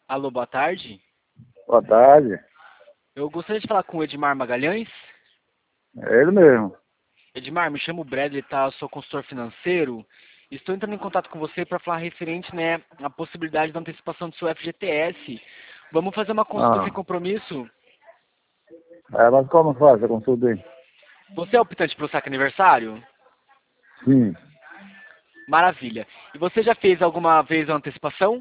Alô, boa tarde. Boa tarde. Eu gostaria de falar com o Edmar Magalhães. É ele mesmo. Edmar, me chamo Bradley, tá? Eu sou consultor financeiro. Estou entrando em contato com você para falar referente, né, à possibilidade da antecipação do seu FGTS. Vamos fazer uma consulta sem Ah, compromisso? mas como faz a consulta aí? Você é optante para o saque aniversário? Sim, Maravilha. E você já fez alguma vez a antecipação?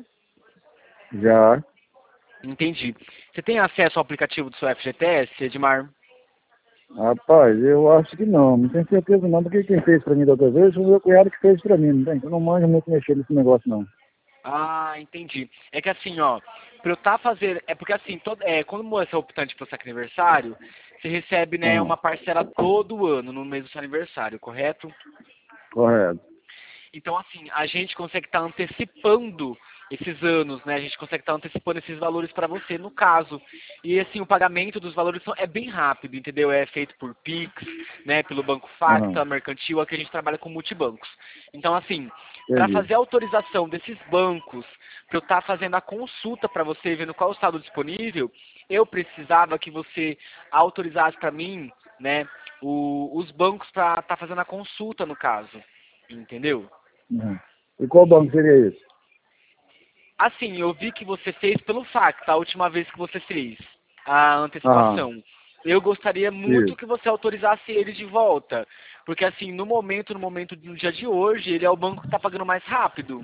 já. Entendi. Você tem acesso ao aplicativo do seu FGTS, Edmar? Rapaz, eu acho que não tenho certeza não, porque quem fez pra mim da outra vez foi o meu cunhado que fez pra mim, não tem? Eu não manjo muito mexer nesse negócio não. Ah, entendi. É que assim, ó, pra eu estar fazendo. É porque assim, quando você é optante pro saque aniversário, você recebe, né, Ah, uma parcela todo ano no mês do seu aniversário, correto? correto. Então, assim, a gente consegue estar antecipando esses anos, né? A gente consegue estar antecipando esses valores para você, no caso. E, assim, o pagamento dos valores é bem rápido, entendeu? É feito por Pix, né? Pelo Banco Aham, Facta, Mercantil, aqui a gente trabalha com multibancos. Então, assim, para entendi. fazer a autorização desses bancos, para eu estar fazendo a consulta para você, vendo qual é o estado disponível, eu precisava que você autorizasse para mim, né? Os bancos para estar fazendo a consulta, no caso. Entendeu? Uhum. E qual banco seria esse? Assim, eu vi que você fez pelo Facta, a última vez que você fez a Aham, antecipação. Eu gostaria muito isso. que você autorizasse ele de volta. Porque assim, no dia de hoje, ele é o banco que está pagando mais rápido.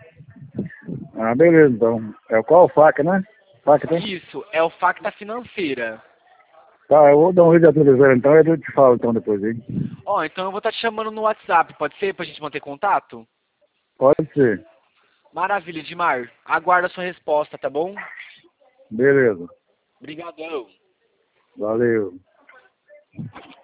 Ah, beleza, então. É o qual? Faca, né? Faca tem? Isso, é o Facta Financeira. Tá, eu vou dar um jeito de atualizar então, e eu te falo então depois aí. Ó, então eu vou estar te chamando no WhatsApp, pode ser? Pra gente manter contato? Pode ser. Maravilha, Edmar. Aguardo a sua resposta, tá bom? Beleza. Obrigadão. Valeu.